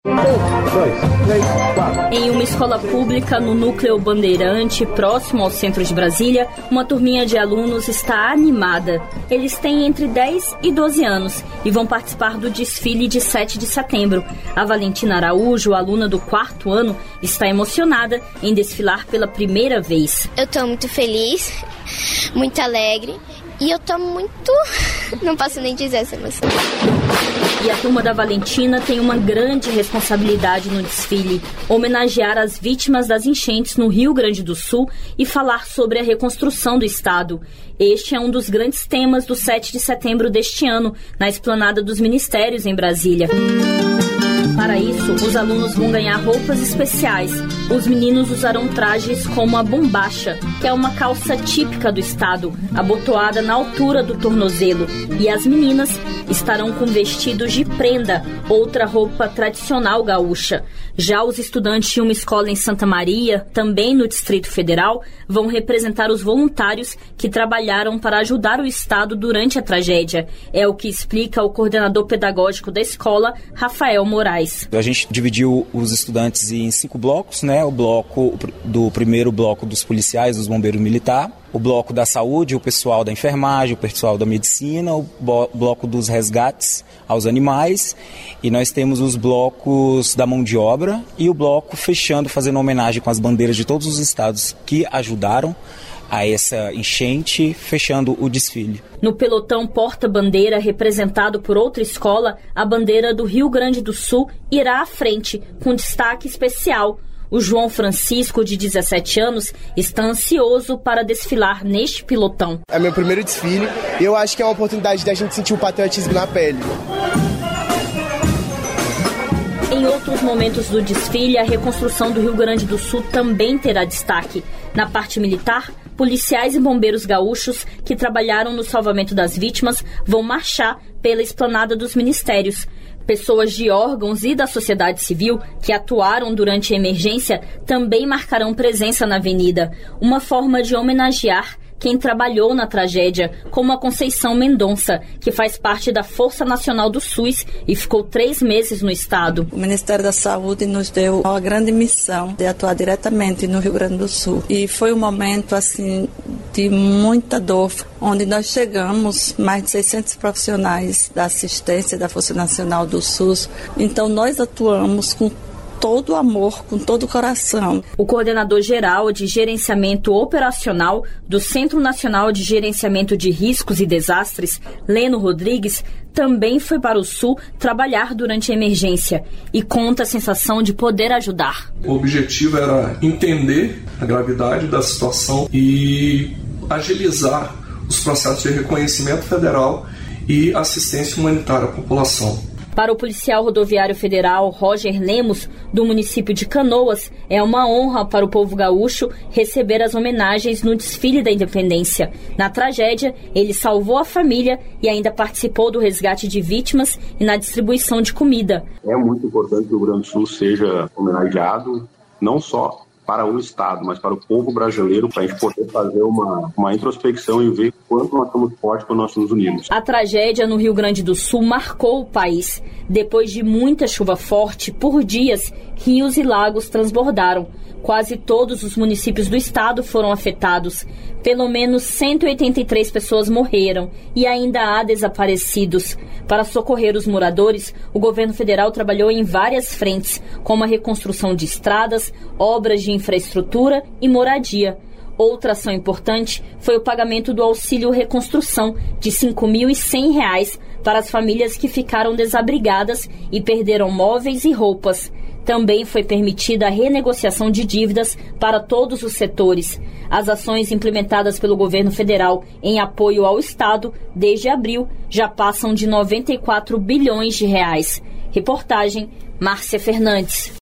1, 2, 3, 4. Em uma escola pública no Núcleo Bandeirante, próximo ao centro de Brasília, uma turminha de alunos está animada. Eles têm entre 10 e 12 anos e vão participar do desfile de 7 de setembro. A Valentina Araújo, aluna do 4º ano, está emocionada em desfilar pela primeira vez. Eu estou muito feliz, muito alegre e eu estou muito... não posso nem dizer essa emoção. E a turma da Valentina tem uma grande responsabilidade no desfile: homenagear as vítimas das enchentes no Rio Grande do Sul e falar sobre a reconstrução do estado. Este é um dos grandes temas do 7 de setembro deste ano, na Esplanada dos Ministérios, em Brasília. Para isso, os alunos vão ganhar roupas especiais. Os meninos usarão trajes como a bombacha, que é uma calça típica do estado, abotoada na altura do tornozelo. E as meninas estarão com vestidos de prenda, outra roupa tradicional gaúcha. Já os estudantes de uma escola em Santa Maria, também no Distrito Federal, vão representar os voluntários que trabalharam para ajudar o estado durante a tragédia. É o que explica o coordenador pedagógico da escola, Rafael Moraes. A gente dividiu os estudantes em 5 blocos, né? O primeiro bloco dos policiais, dos bombeiros militares, o bloco da saúde, o pessoal da enfermagem, o pessoal da medicina, o bloco dos resgates aos animais, e nós temos os blocos da mão de obra e o bloco fechando, fazendo homenagem com as bandeiras de todos os estados que ajudaram a essa enchente, fechando o desfile. No pelotão porta-bandeira, representado por outra escola, a bandeira do Rio Grande do Sul irá à frente, com destaque especial. O João Francisco, de 17 anos, está ansioso para desfilar neste pelotão. É meu primeiro desfile e eu acho que é uma oportunidade da gente sentir o patriotismo na pele. Em outros momentos do desfile, a reconstrução do Rio Grande do Sul também terá destaque. Na parte militar, policiais e bombeiros gaúchos que trabalharam no salvamento das vítimas vão marchar pela Esplanada dos Ministérios. Pessoas de órgãos e da sociedade civil que atuaram durante a emergência também marcarão presença na avenida, uma forma de homenagear quem trabalhou na tragédia, como a Conceição Mendonça, que faz parte da Força Nacional do SUS e ficou 3 meses no estado. O Ministério da Saúde nos deu uma grande missão de atuar diretamente no Rio Grande do Sul. E foi um momento assim de muita dor, onde nós chegamos, mais de 600 profissionais da assistência da Força Nacional do SUS. Então nós atuamos com todo o amor, com todo o coração. O coordenador-geral de gerenciamento operacional do Centro Nacional de Gerenciamento de Riscos e Desastres, Leno Rodrigues, também foi para o Sul trabalhar durante a emergência e conta a sensação de poder ajudar. O objetivo era entender a gravidade da situação e agilizar os processos de reconhecimento federal e assistência humanitária à população. Para o policial rodoviário federal Roger Lemos, do município de Canoas, é uma honra para o povo gaúcho receber as homenagens no desfile da independência. Na tragédia, ele salvou a família e ainda participou do resgate de vítimas e na distribuição de comida. É muito importante que o Rio Grande do Sul seja homenageado, não só para o Estado, mas para o povo brasileiro, para a gente poder fazer uma introspecção e ver quanto nós somos fortes quando nós estamos unidos. A tragédia no Rio Grande do Sul marcou o país. Depois de muita chuva forte, por dias, rios e lagos transbordaram. Quase todos os municípios do estado foram afetados. Pelo menos 183 pessoas morreram e ainda há desaparecidos. Para socorrer os moradores, o governo federal trabalhou em várias frentes, como a reconstrução de estradas, obras de infraestrutura e moradia. Outra ação importante foi o pagamento do auxílio reconstrução de R$ 5.100 para as famílias que ficaram desabrigadas e perderam móveis e roupas. Também foi permitida a renegociação de dívidas para todos os setores. As ações implementadas pelo governo federal em apoio ao Estado desde abril já passam de R$ 94 bilhões. Reportagem Márcia Fernandes.